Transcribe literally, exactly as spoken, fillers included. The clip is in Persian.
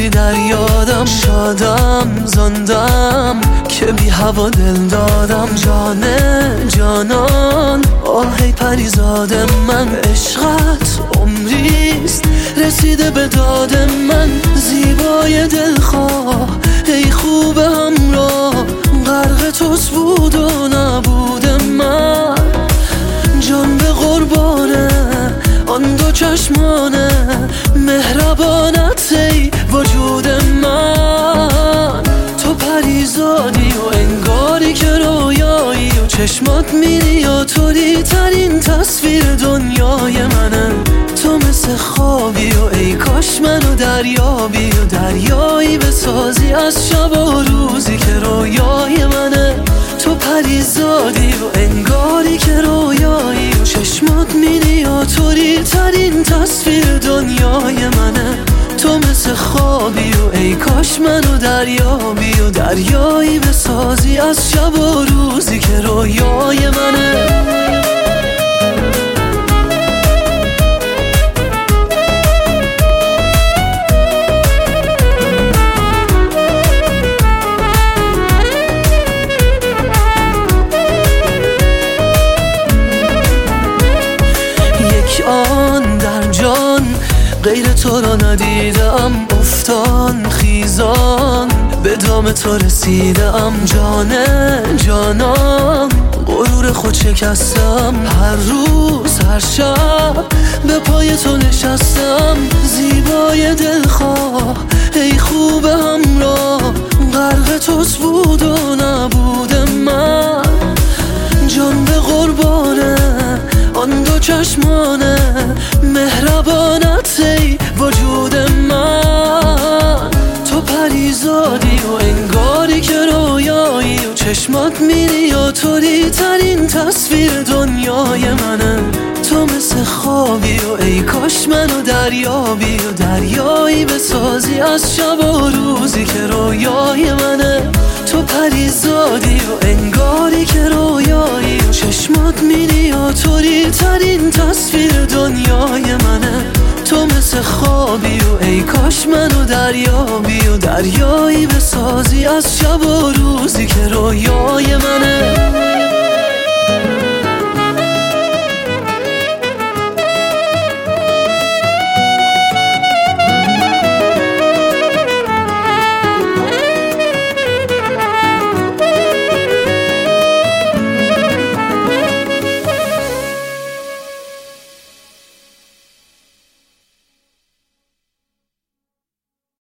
باشی در یادم. شادم زندم که بی هوا دل دادم. جانه جانان آهی پریزاد من، عشقت عمریست رسیده به داد من. زیبای دلخواه ای خوب همراه، غرق توست بود و نبود من. جان به قربانه آن دو چشمانه، مهربانت ای وجود من. تو پریزادی و انگاری که رویایی و چشمات میری و طوری ترین تصویر دنیای منه. تو مثل خوابی و ای کاش منو دریابی و دریایی بسازی از شب و روزی که رویای منه. تو پریزادی و انگاری که رویایی و چشمات میری و طوری ترین تصویر دنیای منه. تو مثل خوابی و ای کاش منو دریابی و دریایی بسازی از شب و روزی که رویای منه. آن در جان غیر تو را ندیدم، افتان خیزان به دام تو رسیدم. جانه جانان غرور خود شکستم، هر روز هر شب به پای تو نشستم. زیبای دلخواه ای خوب همراه، غرق توست بود و نبود من. جان به قربانه آن دو چشمانه، مهربانت ای وجود من. تو پریزادی و انگاری که رویایی و چشمات میری و طوری ترین تصویر دنیای منه. تو مثل خوابی و ای کاش منو دریابی و دریایی بسازی از شب و روزی که رویای منه. تو پریزادی و انگاری که رویایی و چشمات میری و طوری ترین تصویر دنیای منه. تو مثل خوابی و ای کاش منو دریابی و دریایی بسازی از شب و روزی که رویای منه.